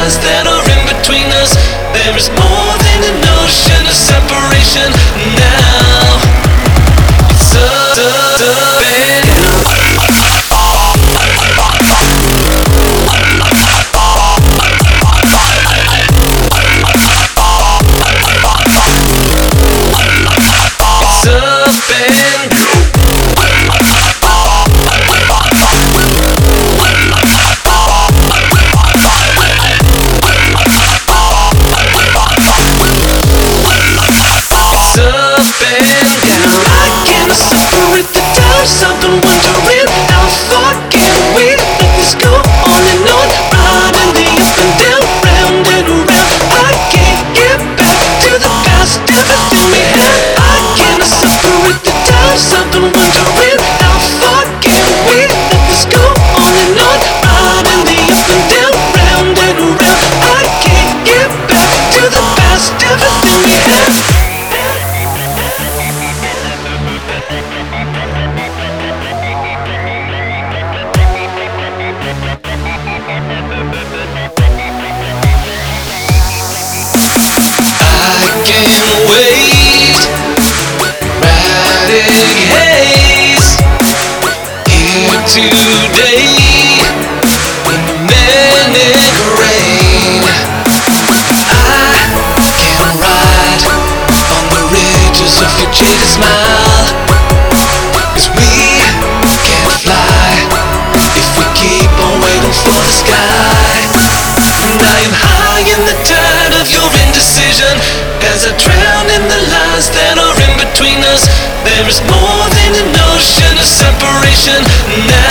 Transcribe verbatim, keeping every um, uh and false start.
lies that are in between us. There is more than an ocean of separation now. It's up, up, up, and today, in manic rain, I can ride on the ridges of your jaded smile. 'Cause we can't fly if we keep on waiting for the sky. And I am high in the tide of your indecision, as I drown in the lies that are in between us. There is more than an ocean of separation now.